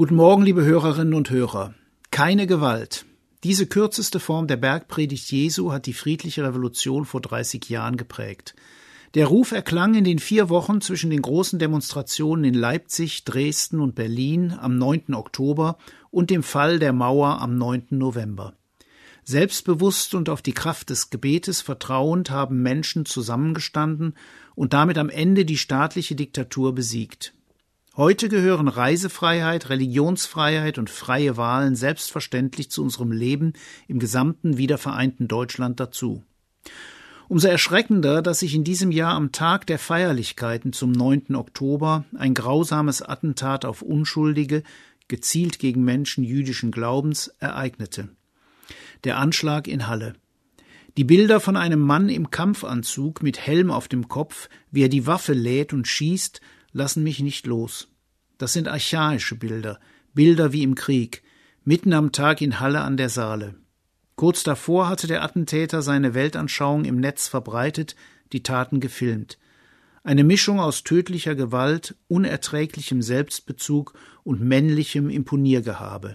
Guten Morgen, liebe Hörerinnen und Hörer. Keine Gewalt. Diese kürzeste Form der Bergpredigt Jesu hat die friedliche Revolution vor 30 Jahren geprägt. Der Ruf erklang in den 4 Wochen zwischen den großen Demonstrationen in Leipzig, Dresden und Berlin am 9. Oktober und dem Fall der Mauer am 9. November. Selbstbewusst und auf die Kraft des Gebetes vertrauend haben Menschen zusammengestanden und damit am Ende die staatliche Diktatur besiegt. Heute gehören Reisefreiheit, Religionsfreiheit und freie Wahlen selbstverständlich zu unserem Leben im gesamten wiedervereinten Deutschland dazu. Umso erschreckender, dass sich in diesem Jahr am Tag der Feierlichkeiten zum 9. Oktober ein grausames Attentat auf Unschuldige, gezielt gegen Menschen jüdischen Glaubens, ereignete. Der Anschlag in Halle. Die Bilder von einem Mann im Kampfanzug mit Helm auf dem Kopf, wie er die Waffe lädt und schießt, lassen mich nicht los. Das sind archaische Bilder, Bilder wie im Krieg, mitten am Tag in Halle an der Saale. Kurz davor hatte der Attentäter seine Weltanschauung im Netz verbreitet, die Taten gefilmt. Eine Mischung aus tödlicher Gewalt, unerträglichem Selbstbezug und männlichem Imponiergehabe.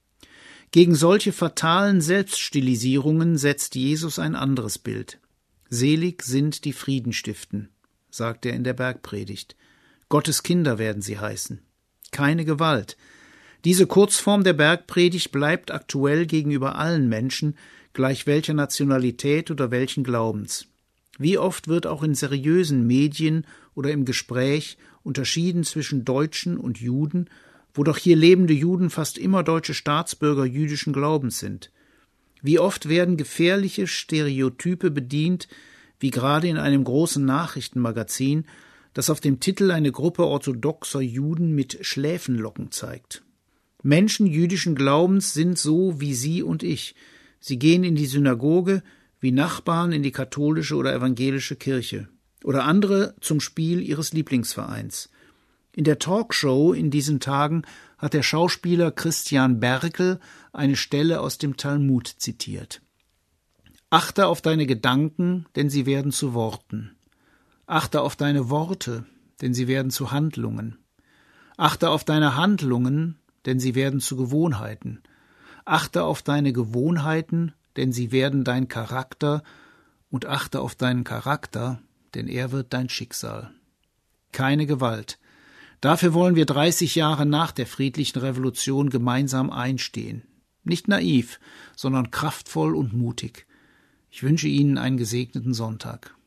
Gegen solche fatalen Selbststilisierungen setzt Jesus ein anderes Bild. Selig sind die Frieden stiften, sagt er in der Bergpredigt. Gottes Kinder werden sie heißen. Keine Gewalt. Diese Kurzform der Bergpredigt bleibt aktuell gegenüber allen Menschen, gleich welcher Nationalität oder welchen Glaubens. Wie oft wird auch in seriösen Medien oder im Gespräch unterschieden zwischen Deutschen und Juden, wo doch hier lebende Juden fast immer deutsche Staatsbürger jüdischen Glaubens sind. Wie oft werden gefährliche Stereotype bedient, wie gerade in einem großen Nachrichtenmagazin, das auf dem Titel eine Gruppe orthodoxer Juden mit Schläfenlocken zeigt. Menschen jüdischen Glaubens sind so wie Sie und ich. Sie gehen in die Synagoge, wie Nachbarn in die katholische oder evangelische Kirche. Oder andere zum Spiel ihres Lieblingsvereins. In der Talkshow in diesen Tagen hat der Schauspieler Christian Berkel eine Stelle aus dem Talmud zitiert. Achte auf deine Gedanken, denn sie werden zu Worten. Achte auf deine Worte, denn sie werden zu Handlungen. Achte auf deine Handlungen, denn sie werden zu Gewohnheiten. Achte auf deine Gewohnheiten, denn sie werden dein Charakter, und achte auf deinen Charakter, denn er wird dein Schicksal. Keine Gewalt. Dafür wollen wir 30 Jahre nach der friedlichen Revolution gemeinsam einstehen. Nicht naiv, sondern kraftvoll und mutig. Ich wünsche Ihnen einen gesegneten Sonntag.